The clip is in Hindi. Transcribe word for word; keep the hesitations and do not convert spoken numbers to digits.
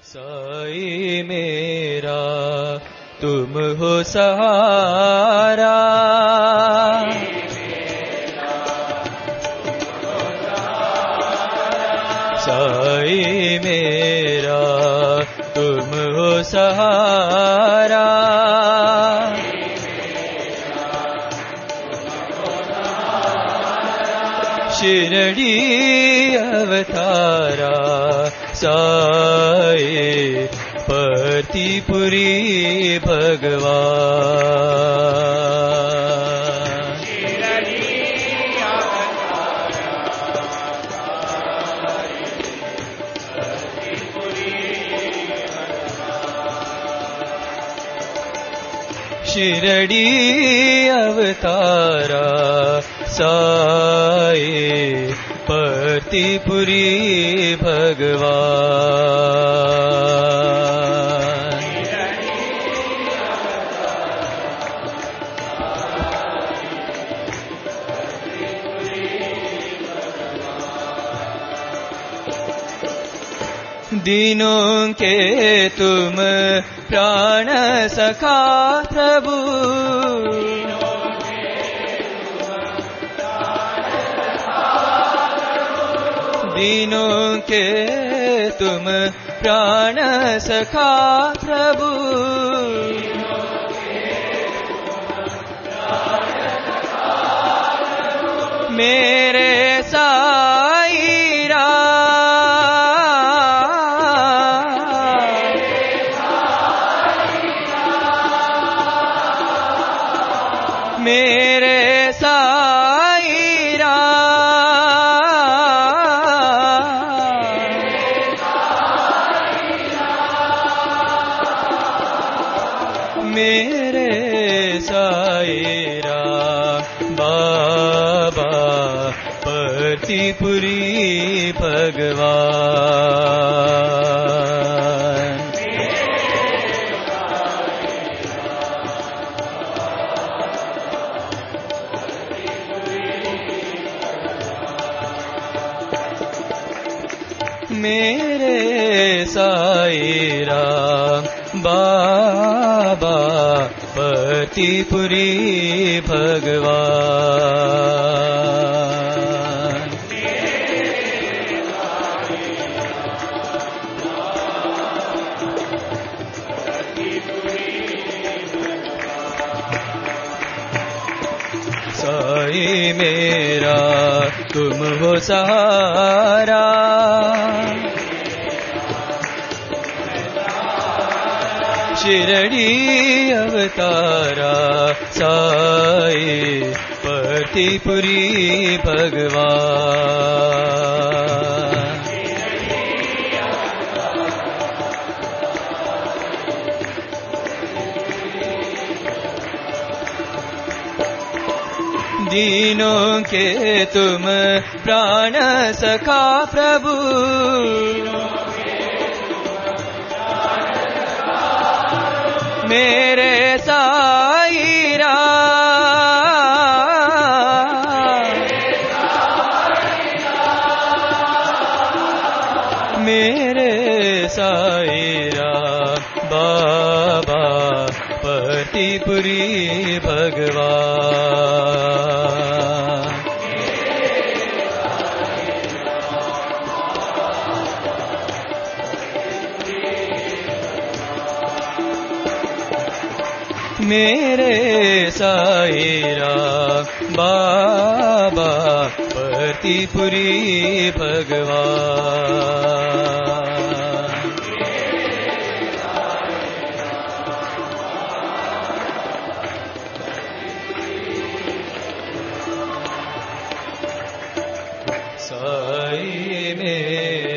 साई मेरा तुम हो सहारा, साई मेरा तुम हो सहारा, शिरडी अवतारा साई परतीपुरी भगवान। शिरडी अवतारा साई परतीपुरी भगवान। दीनों के तुम प्राण सखा प्रभु, दीनों के तुम प्राण सखा प्रभु, मेरे साई राम, मेरे साई राम, मेरे साई राम बाबा परतीपुरी भगवान। मेरे साई राम बाबा परतीपुरी भगवान। साई मेरा तुम हो सहारा, शिरडी अवतारा साई परतीपुरी भगवान। दीनों के तुम प्राण सखा प्रभु, मेरे साई राम, मेरे साई राम बाबा परतीपुरी भगवान। मेरे साई राम बाबा परतीपुरी भगवान। साई मेरा